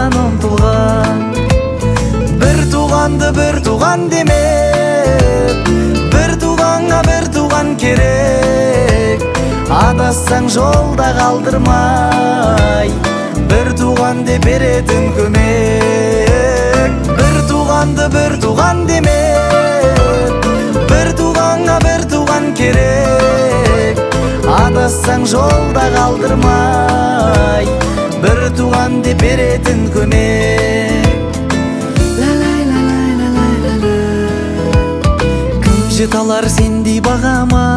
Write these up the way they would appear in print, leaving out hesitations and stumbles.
жолдан ұмтылған. Бір туған демеп, бір туғанға бір туған керек. Адассаң жолда қалдырмай, бір туған деп беретін көмек. Бір туған демеп, бір туғанға бір туған керек. Адассаң жолда қалдырмай, бір туған деп беретін көмек. Кім жете алар сендей бағама,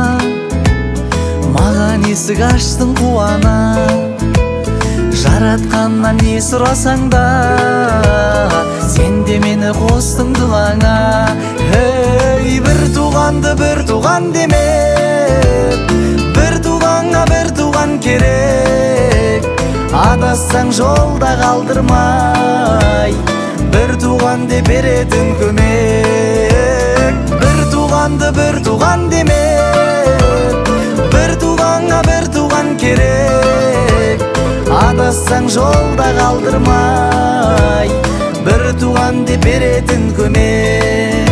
маған есік аштың қуана. Жаратқаннан не сұрасаң да, сен де мені қостың дұғаңа. Бір туған демеп, бір туғанға бір туған керек. Адассаң жолда қалдырмай, бір туған деп беретін көмек. Бір туған демеп, бір туғанға бір туған керек. Адассаң жолда қалдырмай, бір туған деп беретін көмек.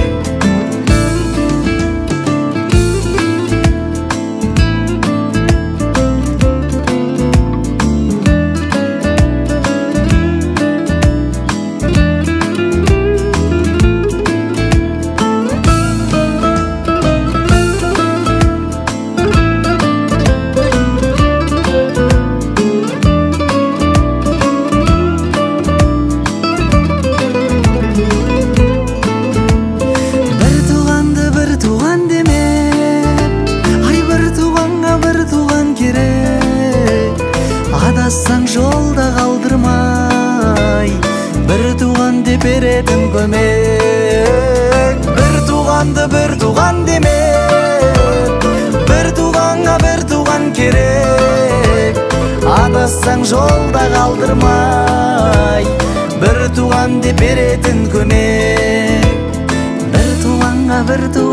Адассаң жолда қалдырмай, бір туған деп беретін көмек. Бір туған демеп, бір туғанға бір туған керек. Адассаң жолда қалдырмай, бір туған деп беретін көмек. Бір туғанға бір туған